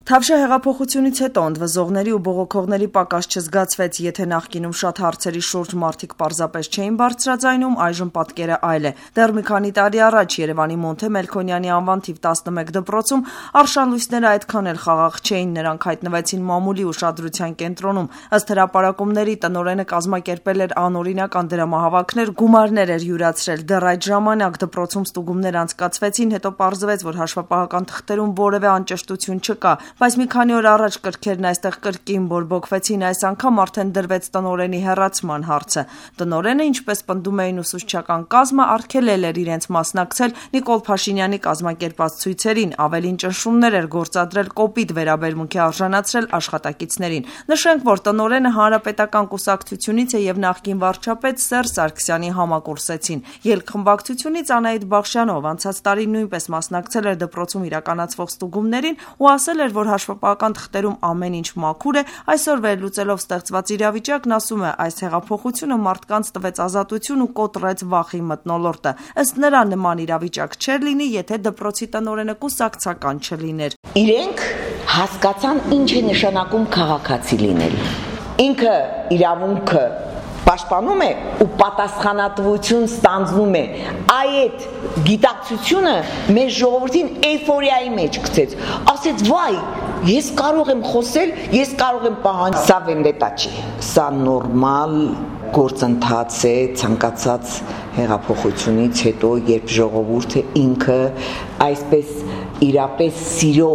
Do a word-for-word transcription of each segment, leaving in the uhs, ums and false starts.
Թավշյա հեղափոխությունից հետո ընդվզողների ու բողոքողների պակաս չզգացվեց, եթե նախկինում շատ հարցերի շուրջ մարդիկ պարզապես չէին բարձրաձայնում, այժմ պատկերը այլ է։ Դեռ մի քանի տարի առաջ Երևանի Մոնթե Մելքոնյանի անվան թիվ տասնմեկ դպրոցում արշալույսները այդքան էլ խաղաղ չէին, նրանք հայտնվեցին մամուլի ուշադրության կենտրոնում։ Ըստ հրապարակումների տնօրենը կազմակերպել էր անօրինական դրամահավաքներ, գումարներ էր յուրացրել։ Դեռ այդ ժամանակ դպրոցում ստուգումներ անցկացվեցին, հետո պարզվեց, որ հաշվապահական թղթերում որևէ անճշտություն չկա, բայց մի քանի օր առաջ կրքերն այստեղ կրկին բորբոքվեցին, այս անգամ արդեն դրվեց տնօրենի հեռացման հարցը։ Տնօրենը, ինչպես պնդում էին ուսուցչական կազմը, արգելել էր իրենց մասնակցել Նիկոլ Փաշինյանի կազմակերպած ցույցերին, ավելին ճնշումներ էր գործադրել, կոպիտ վերաբերմունքի արժանացրել աշխատակիցներին։ Նշենք, որ տնօրենը Հանրապետական կուսակցությունից է եւ նախկին վարչապետ Սերժ Սարգսյանի համակուրսեցին։ Ելքխմբակցությունից Անահիտ Բախշյանով անցած տարի նույնպես մասնակցել էր դպրոցում իրականացվող ստուգումներին ու ասել էր, որ հաշվապահական թղթերում ամեն ինչ մաքուր է, այսօր վերլուծելով ստեղծված իրավիճակն ասում է, այս հեղափոխությունը մարդկանց տվեց ազատություն ու կոտրեց վախի մթնոլորտը։ Ըստ նրա նման իրավիճակ չէր լինի, եթե դպրոցի տնօրենը կուսակցական չլիներ։ Իրենք հասկացան ինչ է նշանակում քաղաքացի լինել։ Ինքը իրավունքը պաշտպանում է ու պատասխանատվություն ստանձնում է։ Այդ գիտակցությունը մեր ժողովրդին էյֆորիայի մեջ գցեց։ Ասեց, վայ, ես կարող եմ խոսել, ես կարող եմ պահանջել։ Սա վենդետա չի։ Սա նորմալ գործընթաց է ցանկացած հեղափոխությունից հետո, երբ ժողովուրդը ինքը այսպես իրապես սիրո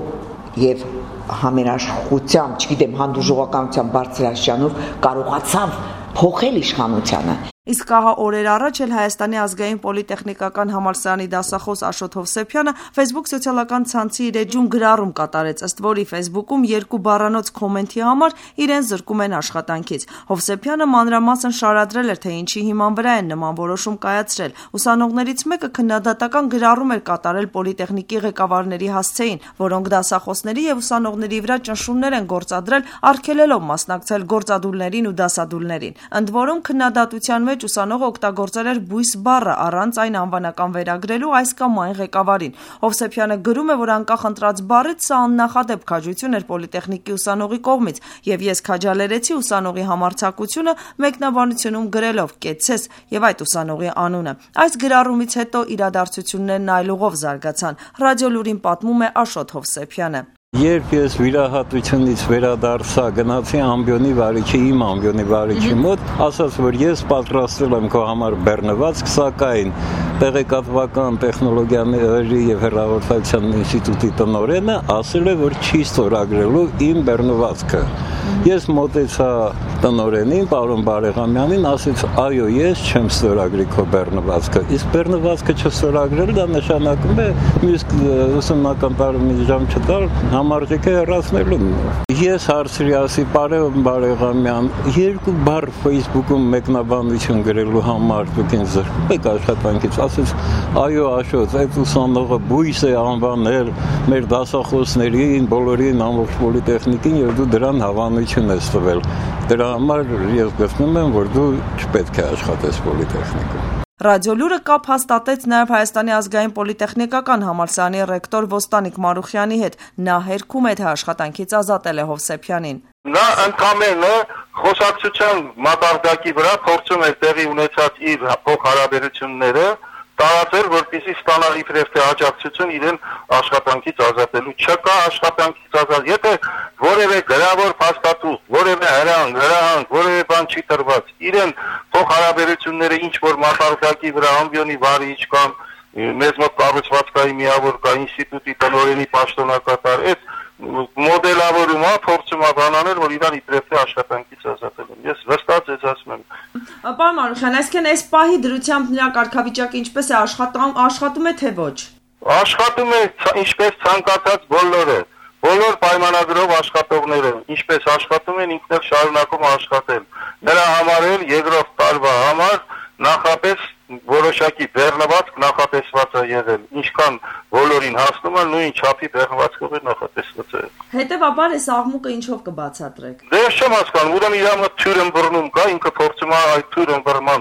եւ համերաշխության, չգիտեմ, հանդուրժողականության բարձրաշրջանով կարողացավ փոխել իշխանությանը։ Իսկ ահա օրեր առաջ էլ Հայաստանի ազգային պոլիտեխնիկական համալսարանի դասախոս Աշոտ Հովսեփյանը Facebook սոցիալական ցանցի իր էջում գրառում կատարեց, ըստ որի Facebook-ում երկու բառանոց կոմենտի համար իրեն զրկում են աշխատանքից։ Հովսեփյանը մանրամասն շարադրել էր, թե ինչի հիման վրա են նման որոշում կայացրել։ Ուսանողներից մեկը քննադատական գրառում էր կատարել պոլիտեխնիկի ղեկավարների հասցեին, որոնք դասախոսների եւ ուսանողների վրա ճնշումներ են գործադրել, արգելելով մասնակցել գործադուլներին ու դասադուլներին։ Ընդ որում քննադատության ուսանողը օգտագործել էր բույս բառը առանց այն անվանական վերագրելու այս կամ այն ղեկավարին։ Հովսեփյանը գրում է, որ անկախ ընտրած բառից սա աննախադեպ քաջություն էր պոլիտեխնիկի ուսանողի կողմից, եւ ես քաջալերեցի ուսանողի համարձակությունը մեկնաբանությունում գրելով կեցես եւ այդ ուսանողի անունը։ Այս գրառումից հետո իրադարձություններն այլ ուղով զարգացան։ Ռադիոլուրին պատմում է Աշոտ Հովսեփյանը։ Երբ ես վիրահատությունից վերադարձա, գնացի ամբիոնի վարիչի, իմ ամբիոնի վարիչի մոտ, ասաց, որ ես պատրաստել եմ քո համար բեռնվածք, սակայն տեղեկատվական տեխնոլոգիաների եւ հեռահաղորդակցության ինստիտուտի տնօրենը ասել է, որ չի ստորագրելու իմ բեռնվածքը։ Ես մոտեցա տնօրենին, պարոն Բարեղամյանին, ասեց, այո, ես չեմ ստորագրի քո բեռնվածքը։ Իսկ բեռնվածքը չստորագրել դա նշանակում է մյուս ուսումնական տարի ժամ չտալ համարժեք է հեռացնելու։ Ես հարցրի, ասի, պարոն Բարեղամյան, երկու բառ Facebook-ում մեկնաբանություն գրելու համար դուք ինձ զրկում եք աշխատանքից։ Ասեց, այո, Աշոտ, այդ ուսանողը բույս է անվանել մեր դասախոսներին, բոլորին, ամբողջ պոլիտեխնիկին եւ դու դրան հավանություն ես տվել։ Դրա համար ես գտնում եմ, որ դու չպետք է աշխատես պոլիտեխնիկում։ Ռադիոլուրը կապ հաստատեց նաև Հայաստանի ազգային պոլիտեխնիկական համալսարանի ռեկտոր Ոստանիկ Մարուխյանի հետ։ Նա հերքում է, թե աշխատանքից ազատել է Հովսեփյանին։ Նա ընդամենը խոսակցության մակարդակի վրա փորձում է տեղի ունեցած իր փոխհարաբերությունները տարածել, որպեսզի ստանա իբրև թե աջակցություն իրեն աշխատանքից ազատելու։ Չկա աշխատանքից ազատ, եթե որևէ գրավոր փաստաթուղթ, որևէ հրահանգ, հրահանգ, որևէ բան չի տրված, իրեն փոխհարաբերությունները ինչ որ մակարդակի վրա ամբիոնի վարիչ կամ մեզ մոտ կառուցվածքային միավոր կա ինստիտուտի տնօրենի պաշտոնակատար, այդ մոդելավորումը փորձում է բանանել, որ իրան իբրև թե աշխատանքից ազատել են։ Ես վստահ ձեզ ասում եմ։ Պարոն Մարուխյան, այսինքն այս պահի դրությամբ նրա կարգավիճակը ինչպես է աշխատում, աշխատում է թե ոչ։ Աշխատում է ինչպես ցանկացած բոլորը, բոլոր պայմանագրով աշխատողները, ինչպես աշխատում են, ինքն էլ շարունակում աշխատել։ Նրա համար էլ երկրորդ տարվա համար նախապես որոշակի բեռնվածք նախատեսված է եղել, ինչքան բոլորին հասնում է նույն չափի բեռնվածքով է նախատեսված է։ Հետևաբար այս աղմուկը ինչով կբացատրեք։ Դե չեմ հասկանում, ուրեմն իր մոտ թյուր ըմբռնում կա, ինքը փորձում է այդ թյուր ըմբռնման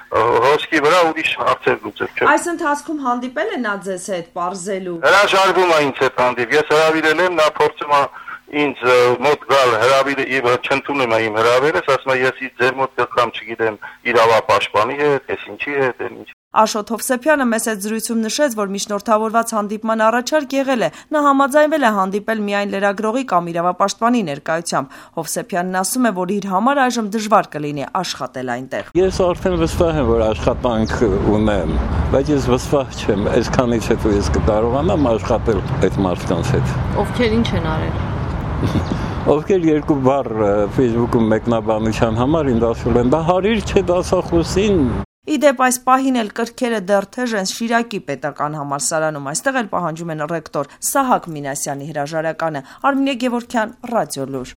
հոսքի վրա ուրիշ հարցեր լուծել չէ։ Այս ընթացքում հանդիպել է նա ձեզ հետ պարզելու։ Հրաժարվում է ինձ հետ հանդիպ։ Ես հրավիրել եմ, նա փորձում է ինձ մոտ գալ հրավիրը եւ չընդունում է իմ հրավերս, ասում է ես ձեր մոտ գամ, չգիտեմ, իրավապաշտպանի հետ, ես ինչի հետ, ինչ։ Աշոտ Հովսեփյանը մեծ այդ զրույցում նշեց, որ միջնորդավորված հանդիպման առաջարկ եղել է։ Նա համաձայնվել է հանդիպել միայն լրագրողի կամ իրավապաշտպանի ներկայությամբ։ Հովսեփյանն ասում է, որ իր համար այժմ դժվար կլինի աշխատել այնտեղ։ Ես արդեն վստահ եմ, որ աշխատանք ունեմ, բայց ես վստահ չեմ, այսքանից հետո ես կկարողանամ աշխատել այդ մարդկանց հետ։ Ովքեր ինչ են արել։ Ովքեր երկու բառ Facebook-ում մեկնաբանության համար ինձ ասում են, դա հարիր չէ դասախոսին։ Իդեպ այս պահին էլ կրքերը դեռ թեժ են Շիրակի պետական համալսարանում, այստեղ էլ պահանջում են ռեկտոր Սահակ Մինասյանի հրաժարականը։ Արմինե Գևորգյան, Ռադիոլուր։